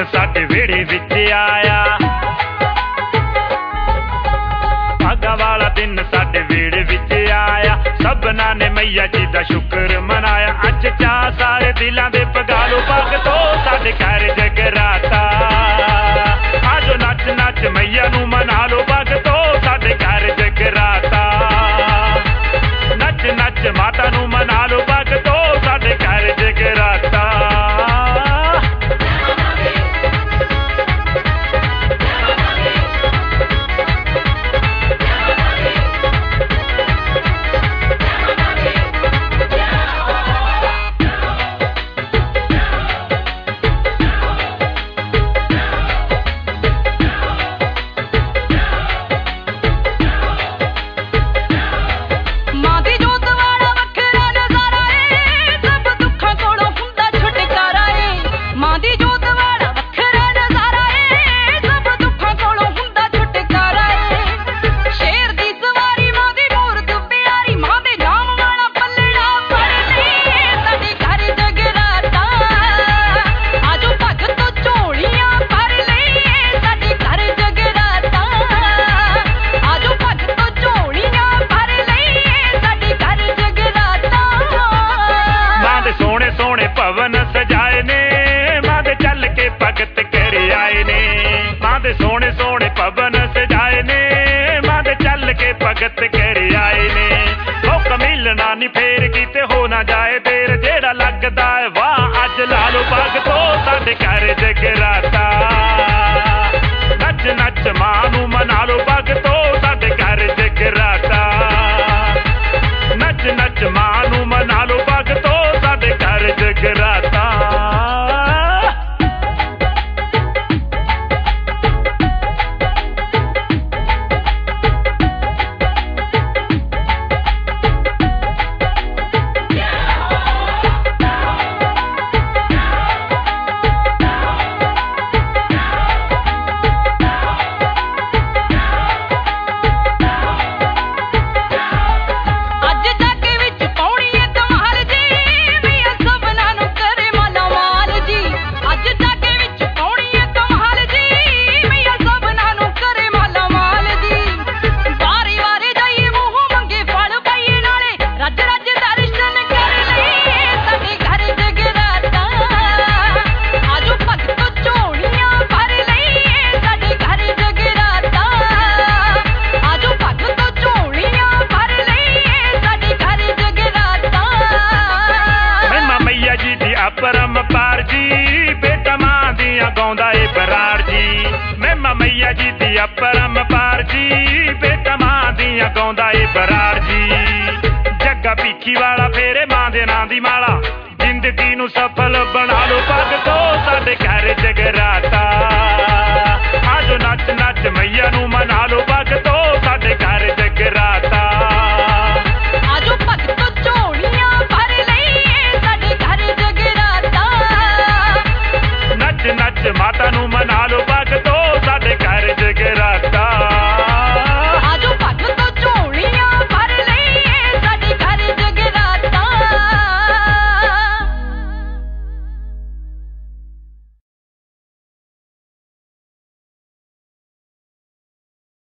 दिन साडे वेड़े विच आया, भागा वाला दिन साडे वेड़े विच आया। सबना ने मैया जी दा शुक्र मनाया। अज चा सारे दिलां दे पगालो भगतो साडे घर जगराता। आजो नच नच मैया नू मना लो भगतो साडे घर जगराता। नच नच माता नू मना लो भगतो साडे घर जगराता। भवन सजाए ने मां दे चल के भगत कर आए ने। मां दे सोने सोने भवन सजाए ने मां दे चल के भगत कर आए ने। मौका मिलना नी फेर किते हो ना जाए देर। जेड़ा लगदा है वाह अज ला लो भगतो साडे घर जगराता। नच नच मां नू मना लो भगतो साडे घर जगराता। नच नच मां नू मना लो भगतो साडे घर जगराता। परम पार जी बेटा मां दियां गाउंदा ए बराड़ जी। महिमा मैया जी दिया परम पार जी बेटा मां दियां गाउंदा ए बराड़ जी। जग्गा पीखी वाला फेरे मां दे नां दी माला। जिंदगी नू सफल बना लो भगतो साडे घर जगराता।